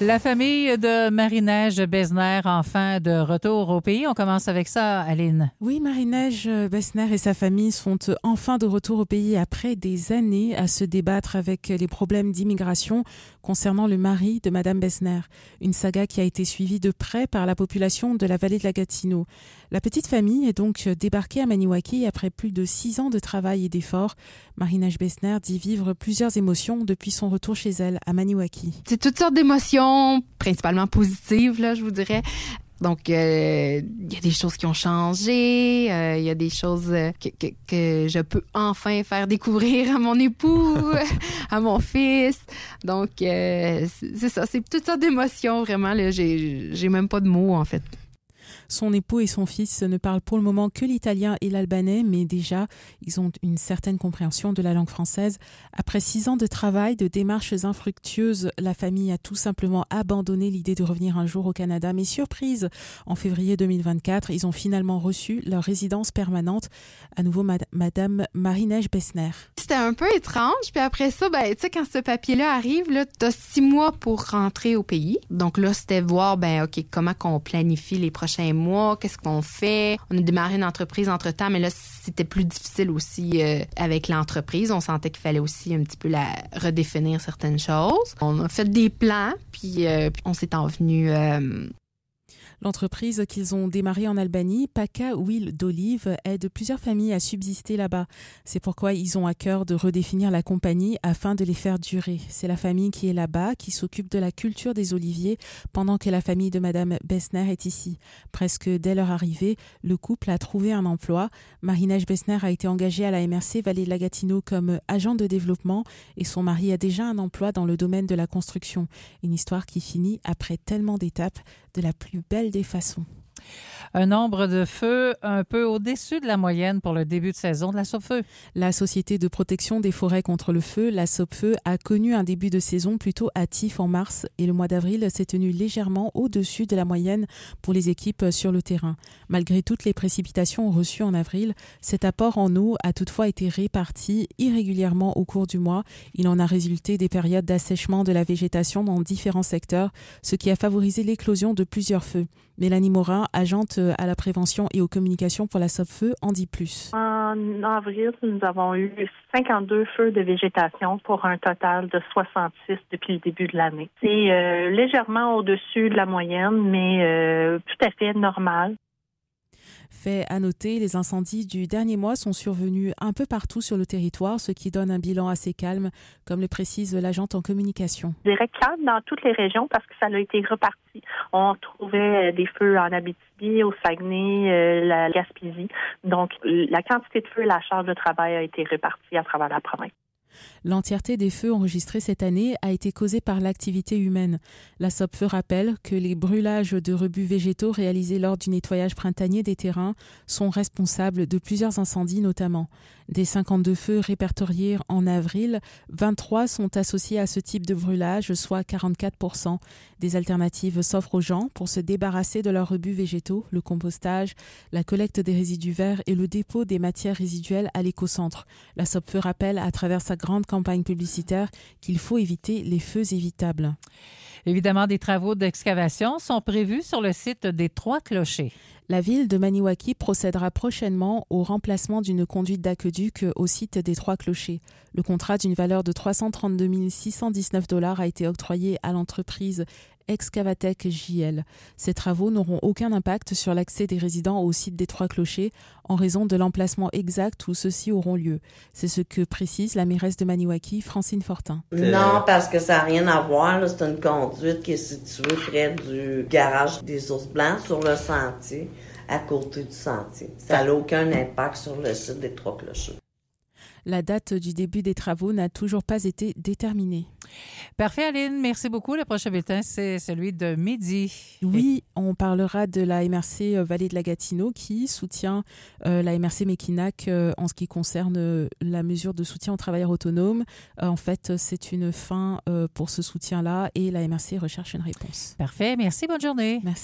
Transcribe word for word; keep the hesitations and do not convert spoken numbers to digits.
La famille de Marie-Neige Besner, enfin de retour au pays. On commence avec ça, Aline. Oui, Marie-Neige Besner et sa famille sont enfin de retour au pays après des années à se débattre avec les problèmes d'immigration concernant le mari de Madame Besner. Une saga qui a été suivie de près par la population de la vallée de la Gatineau. La petite famille est donc débarquée à Maniwaki après plus de six ans de travail et d'efforts. Marie-Neige Besner dit vivre plusieurs émotions depuis son retour chez elle à Maniwaki. C'est toutes sortes d'émotions, principalement positives, là, je vous dirais. Donc, il euh, y a des choses qui ont changé, il euh, y a des choses que, que, que je peux enfin faire découvrir à mon époux, à mon fils. Donc, euh, c'est ça, c'est toutes sortes d'émotions, vraiment. Là, j'ai, j'ai même pas de mots, en fait. Son époux et son fils ne parlent pour le moment que l'italien et l'albanais, mais déjà, ils ont une certaine compréhension de la langue française. Après six ans de travail, de démarches infructueuses, la famille a tout simplement abandonné l'idée de revenir un jour au Canada. Mais surprise, en février deux mille vingt-quatre, ils ont finalement reçu leur résidence permanente, à nouveau mad- Madame Marie-Neige Besner. C'était un peu étrange, puis après ça, ben, tu sais, quand ce papier-là arrive, là, t'as six mois pour rentrer au pays. Donc là, c'était voir, ben, OK, comment qu'on planifie les prochains mois, qu'est-ce qu'on fait. On a démarré une entreprise entre-temps, mais là, c'était plus difficile aussi euh, avec l'entreprise. On sentait qu'il fallait aussi un petit peu la redéfinir certaines choses. On a fait des plans, puis, euh, puis on s'est envenu... Euh, L'entreprise qu'ils ont démarrée en Albanie, Paca Huile d'Olive, aide plusieurs familles à subsister là-bas. C'est pourquoi ils ont à cœur de redéfinir la compagnie afin de les faire durer. C'est la famille qui est là-bas, qui s'occupe de la culture des oliviers, pendant que la famille de Madame Besner est ici. Presque dès leur arrivée, le couple a trouvé un emploi. Marie-Neige Besner a été engagée à la M R C Vallée de la Gatineau comme agent de développement et son mari a déjà un emploi dans le domaine de la construction. Une histoire qui finit, après tellement d'étapes, de la plus belle des façons. Un nombre de feux un peu au-dessus de la moyenne pour le début de saison de la Sopfeu. La Société de protection des forêts contre le feu, la Sopfeu, a connu un début de saison plutôt hâtif en mars et le mois d'avril s'est tenu légèrement au-dessus de la moyenne pour les équipes sur le terrain. Malgré toutes les précipitations reçues en avril, cet apport en eau a toutefois été réparti irrégulièrement au cours du mois. Il en a résulté des périodes d'assèchement de la végétation dans différents secteurs, ce qui a favorisé l'éclosion de plusieurs feux. Mélanie Morin, agente à la prévention et aux communications pour la Sopfeu, en dit plus. En avril, nous avons eu cinquante-deux feux de végétation pour un total de soixante-six depuis le début de l'année. C'est euh, légèrement au-dessus de la moyenne, mais euh, tout à fait normal. Fait à noter, les incendies du dernier mois sont survenus un peu partout sur le territoire, ce qui donne un bilan assez calme, comme le précise l'agente en communication. Je dirais calme dans toutes les régions parce que ça a été reparti. On trouvait des feux en Abitibi, au Saguenay, euh, la Gaspésie. Donc, la quantité de feux et la charge de travail a été répartie à travers la province. L'entièreté des feux enregistrés cette année a été causée par l'activité humaine. La Sopfeu rappelle que les brûlages de rebuts végétaux réalisés lors du nettoyage printanier des terrains sont responsables de plusieurs incendies notamment. Des cinquante-deux feux répertoriés en avril, vingt-trois sont associés à ce type de brûlage, soit quarante-quatre pour cent. Des alternatives s'offrent aux gens pour se débarrasser de leurs rebuts végétaux, le compostage, la collecte des résidus verts et le dépôt des matières résiduelles à l'écocentre. La Sopfeu rappelle à travers sa grande campagne publicitaire qu'il faut éviter les feux évitables. Évidemment, des travaux d'excavation sont prévus sur le site des Trois Clochers. La ville de Maniwaki procédera prochainement au remplacement d'une conduite d'aqueduc au site des Trois Clochers. Le contrat d'une valeur de trois cent trente-deux mille six cent dix-neuf dollars a été octroyé à l'entreprise Excavatec J L. Ces travaux n'auront aucun impact sur l'accès des résidents au site des Trois Clochers en raison de l'emplacement exact où ceux-ci auront lieu. C'est ce que précise la mairesse de Maniwaki, Francine Fortin. Non, parce que ça n'a rien à voir. Là. C'est une conduite qui est située près du garage des Ours Blancs sur le sentier, à côté du sentier. Ça n'a aucun impact sur le site des Trois Clochers. La date du début des travaux n'a toujours pas été déterminée. Parfait, Aline. Merci beaucoup. Le prochain bulletin, c'est celui de midi. Oui, on parlera de la M R C Vallée de la Gatineau qui soutient euh, la M R C Mekinac euh, en ce qui concerne euh, la mesure de soutien aux travailleurs autonomes. Euh, en fait, c'est une fin euh, pour ce soutien-là et la M R C recherche une réponse. Parfait. Merci. Bonne journée. Merci.